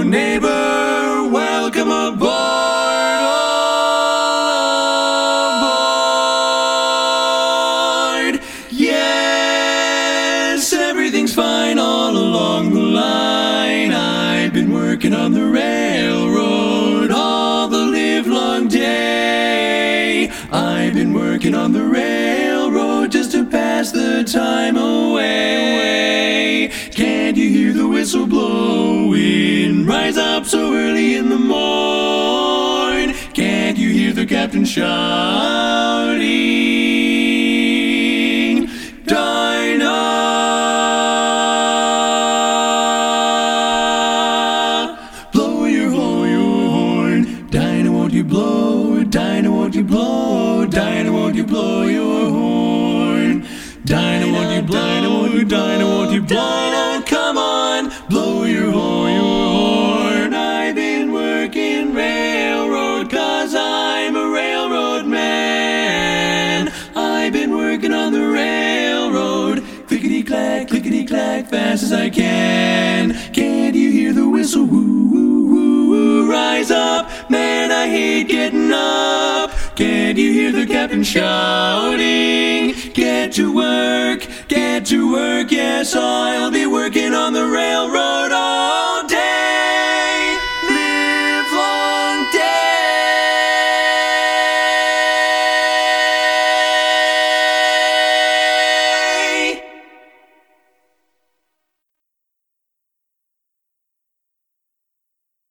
neighbor, welcome aboard. All aboard. Yes, everything's fine all along the line. I've been working on the railroad all the livelong day. I've been working on the railroad just to pass the time away. Can't you hear the whistle blowing? Rise up so early in the morn. Can't you hear the captain shouting? Dinah, blow your horn. Dinah, won't you blow? Dinah, won't you blow? Dinah, won't you blow your horn? Dinah, won't you blow? Dinah, won't you blow? Come on, blow your horn. I've been working railroad 'cause I'm a railroad man. I've been working on the railroad, clickety-clack, fast as I can. Can't you hear the whistle? Woo, woo, woo, woo. Rise up, man, I hate getting up. Can't you hear the captain shouting? Get to work, yes, I'll be working on the railroad all day.